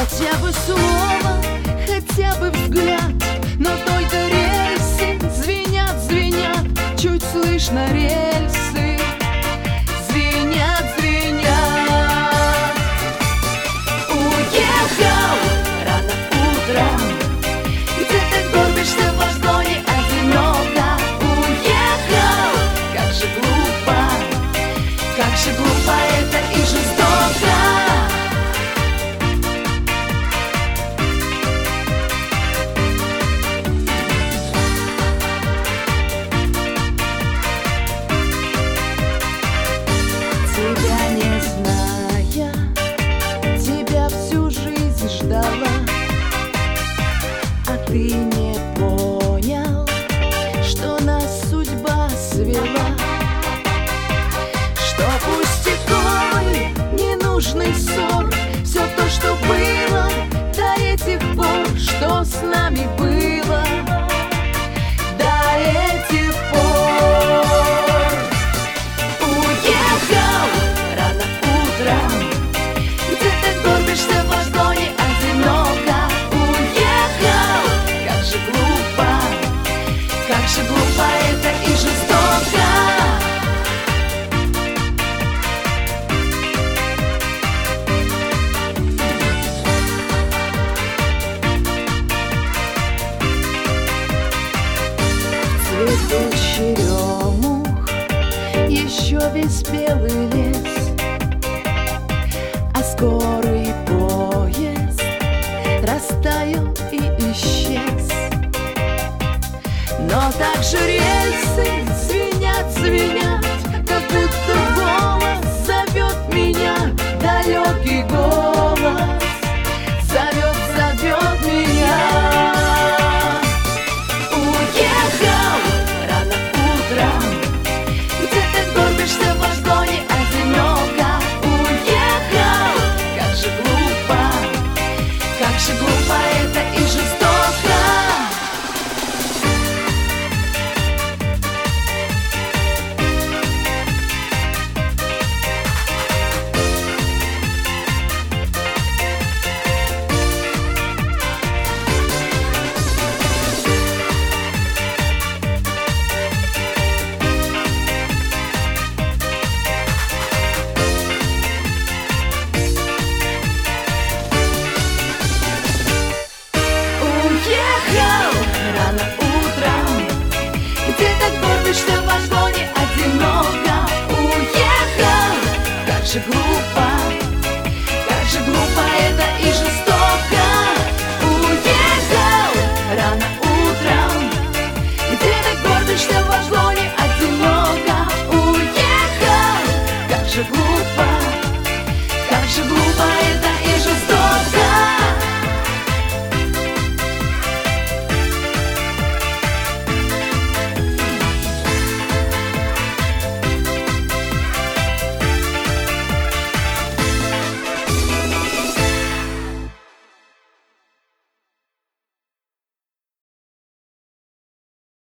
Хотя бы слово, хотя бы взгляд, но только рельсы звенят, звенят, чуть слышно рельсы звенят, звенят. Уехал рано утром, где ты горбишься в вагоне одиноко. Уехал, как же глупо это и жестоко. Тебя не зная, тебя всю жизнь ждала, а ты не понял, что нас судьба свела. Что пустяковый, ненужный ссор, все то, что было до этих пор, что с нами было до этих пор. Уехал рано утром, где ты горбишься в вагоне одиноко. Уехал, как же глупо это и жестоко. Цветут черемух, еще весь белый лес, а скорый поезд растаял и исчез. Но также рельсы звенят, звенят, как будто голос зовет меня, далекий голос зовет, зовет меня. Уехал рано утром, где ты горбишься в вагоне одиноко. Уехал, как же глупо это и жестоко. Рано утром, где ты горбишься в вагоне одиноко. Уехал, как же глупо